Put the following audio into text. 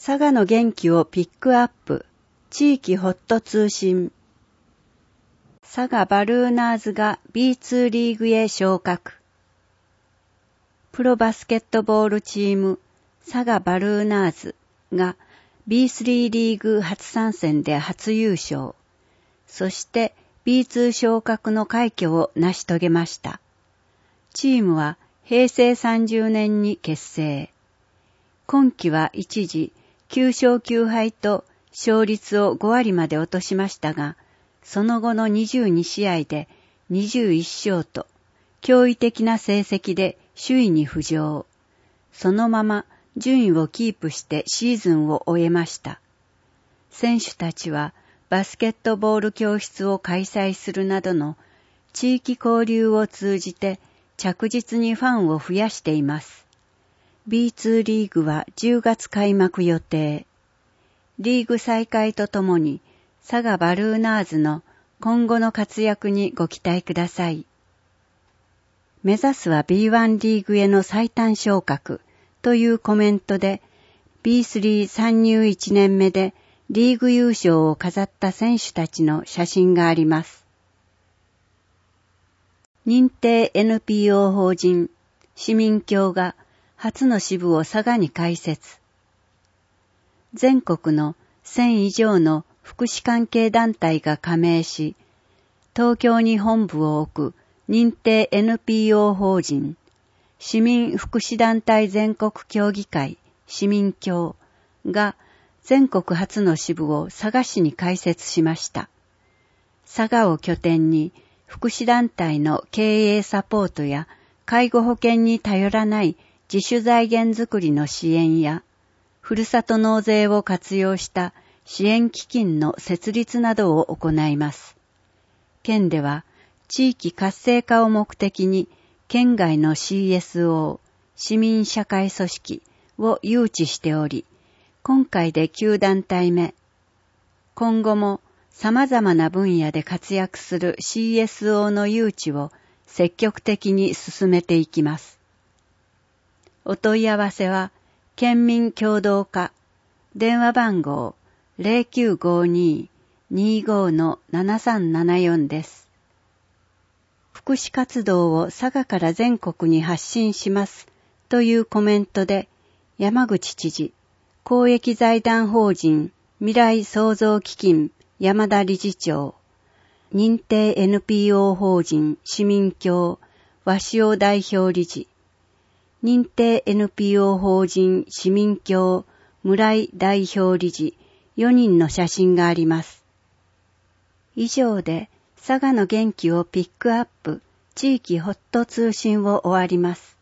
佐賀の元気をピックアップ、地域ホット通信。佐賀バルーナーズが B2 リーグへ昇格。プロバスケットボールチーム佐賀バルーナーズが B3 リーグ初参戦で初優勝。そして B2 昇格の快挙を成し遂げました。チームは平成30年に結成。今季は一時9勝9敗と勝率を5割まで落としましたが、その後の22試合で21勝と驚異的な成績で首位に浮上。そのまま順位をキープしてシーズンを終えました。選手たちはバスケットボール教室を開催するなどの地域交流を通じて着実にファンを増やしています。B2 リーグは10月開幕予定。リーグ再開とともに佐賀バルーナーズの今後の活躍にご期待ください。目指すは B1 リーグへの最短昇格というコメントで B3 参入1年目でリーグ優勝を飾った選手たちの写真があります。認定 NPO 法人市民協が初の支部を佐賀に開設。全国の1000以上の福祉関係団体が加盟し、東京に本部を置く認定 NPO 法人市民福祉団体全国協議会市民協が全国初の支部を佐賀市に開設しました。佐賀を拠点に福祉団体の経営サポートや介護保険に頼らない自主財源づくりの支援や、ふるさと納税を活用した支援基金の設立などを行います。県では地域活性化を目的に県外の CSO、市民社会組織を誘致しており、今回で9団体目。今後も様々な分野で活躍する CSO の誘致を積極的に進めていきます。お問い合わせは、県民協働課、電話番号 0952-25-7374 です。福祉活動を佐賀から全国に発信しますというコメントで、山口知事、公益財団法人未来創造基金山田理事長、認定 NPO 法人市民協鷲尾代表理事、認定 NPO 法人市民協村井代表理事4人の写真があります。以上で佐賀の元気をピックアップ地域ホット通信を終わります。